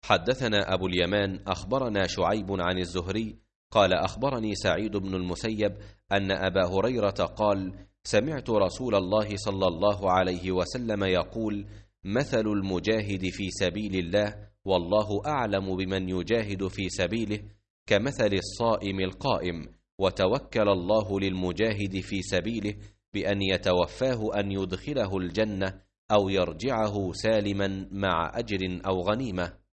حدثنا أبو اليمان أخبرنا شعيب عن الزهري قال أخبرني سعيد بن المسيب أن أبا هريرة قال سمعت رسول الله صلى الله عليه وسلم يقول مثل المجاهد في سبيل الله والله أعلم بمن يجاهد في سبيله كمثل الصائم القائم وتوكل الله للمجاهد في سبيله بأن يتوفاه أن يدخله الجنة أو يرجعه سالما مع أجر أو غنيمة.